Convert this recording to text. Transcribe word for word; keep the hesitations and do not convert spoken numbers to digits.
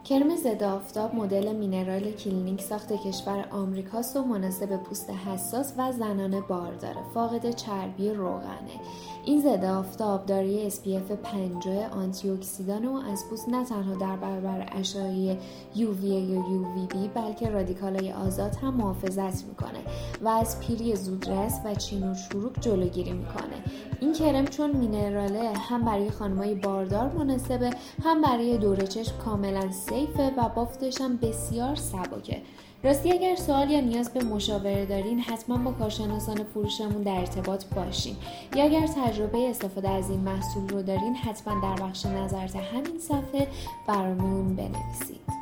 کرم ضد آفتاب مدل مینرال کلینیک ساخت کشور آمریکاست و مناسب پوست حساس و زنانه بارداره، فاقد چربی روغنه. این ضد آفتاب دارای اس پی اف پنجاه، آنتی اکسیدان و از پوست نه تنها در برابر اشعه یو وی ای یا یو وی بی بلکه رادیکال‌های آزاد هم محافظت میکنه و از پیری زودرس و چین و چروک جلوگیری میکنه. این کرم چون مینراله هم برای خانمای باردار مناسبه، هم برای دور چشم کاملا سیفه و بافتش هم بسیار سبکه. راستی اگر سوال یا نیاز به مشاوره دارین حتما با کارشناسان فروشمون در ارتباط باشین، یا اگر تجربه استفاده از این محصول رو دارین حتما در بخش نظرات همین صفحه برامون بنویسید.